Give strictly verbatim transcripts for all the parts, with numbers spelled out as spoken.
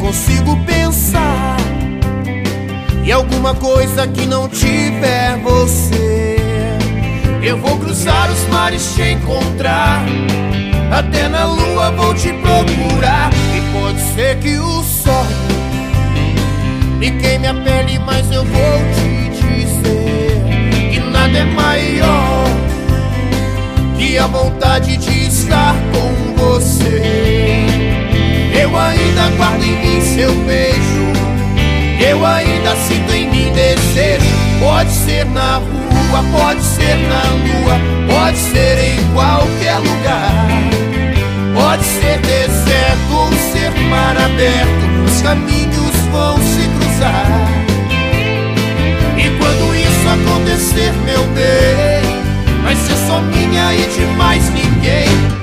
consigo pensar em alguma coisa que não tiver você. Eu vou cruzar os mares te encontrar, até na lua vou te procurar. E pode ser que o sol me queime a pele, mas eu vou te dizer que nada é maior que a vontade de estar com você. Eu ainda guardo em mim seu beijo, eu ainda sinto em mim desejo. Pode ser na rua, pode ser na lua, pode ser em qualquer lugar. Pode ser deserto ou ser mar aberto, os caminhos vão se cruzar. E quando isso acontecer, meu bem, vai ser só minha e de mais ninguém.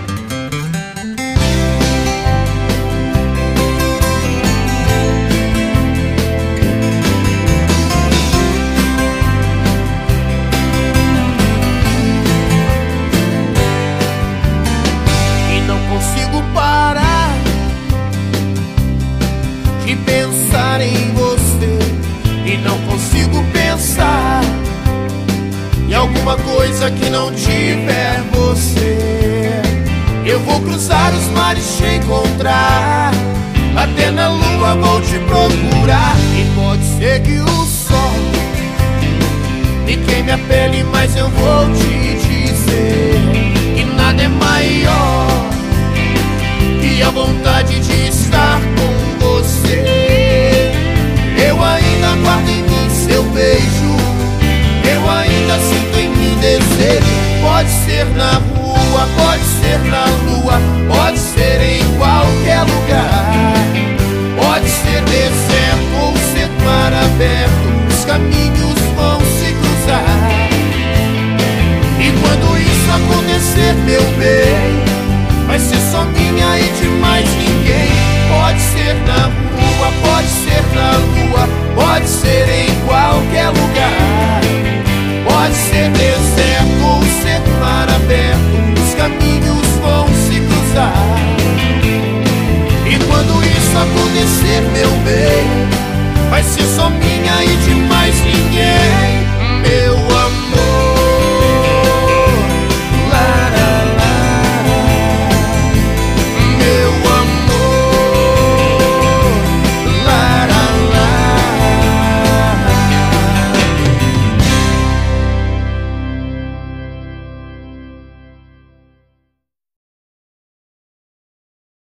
De pensar em você, e não consigo pensar em alguma coisa que não tiver você. Eu vou cruzar os mares te encontrar, até na lua vou te procurar. E pode ser que o sol me queime a pele, mas eu vou te dizer que nada é maior que a vontade de estar com você. Eu ainda guardo em mim seu beijo, eu ainda sinto em mim desejo. Pode ser na rua, pode ser na lua, pode ser em qualquer lugar. Pode ser deserto ou ser mar aberto, os caminhos vão se cruzar. E quando isso acontecer, meu bem, vai ser só minha e de mais ninguém. Pode ser na rua, pode ser na lua, pode ser em qualquer lugar. Pode ser deserto ou ser mar aberto, os caminhos vão se cruzar. E quando isso acontecer, meu bem, vai ser só minha e de mais ninguém.